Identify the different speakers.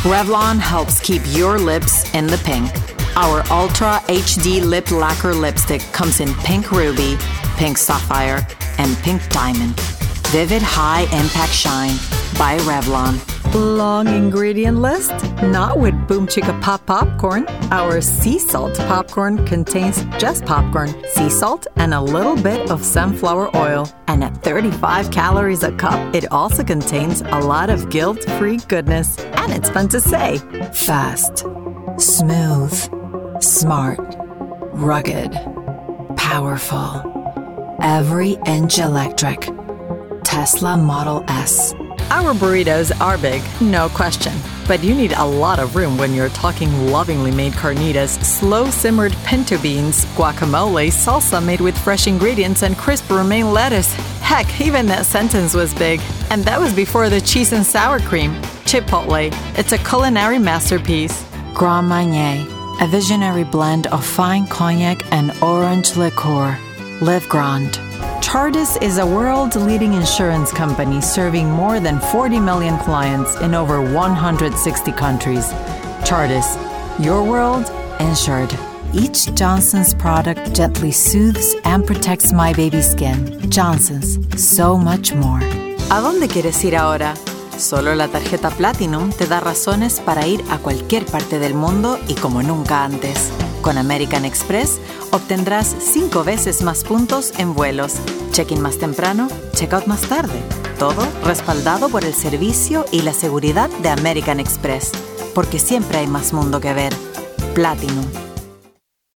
Speaker 1: Revlon helps keep your lips in the pink. Our Ultra HD Lip Lacquer Lipstick comes in Pink Ruby, Pink Sapphire, and Pink Diamond. Vivid High Impact Shine by Revlon. Long ingredient list? Not with Boom Chicka Pop Popcorn. Our sea salt popcorn contains just popcorn, sea salt, and a little bit of sunflower oil. And at 35 calories a cup, it also contains a lot of guilt-free goodness. And it's fun to say. Fast, smooth, smart, rugged, powerful. Every inch electric. Tesla Model S. Our burritos are big, no question. But you need a lot of room when you're talking lovingly made carnitas, slow-simmered pinto beans, guacamole, salsa made with fresh ingredients, and crisp romaine lettuce. Heck, even that sentence was big. And that was before the cheese and sour cream. Chipotle, it's a culinary masterpiece. Grand Marnier, a visionary blend of fine cognac and orange liqueur. Live Grand. Chartis is a world-leading insurance company serving more than 40 million clients in over 160 countries. Chartis, your world insured. Each Johnson's product gently soothes and protects my baby's skin. Johnson's, so much more. ¿A dónde quieres ir ahora? Solo la tarjeta Platinum te da razones para ir a cualquier parte del mundo y como nunca antes. Con American Express obtendrás 5 veces más puntos en vuelos, check-in más temprano, check-out más tarde. Todo respaldado por el servicio y la seguridad de American Express. Porque siempre hay más mundo que ver. Platinum.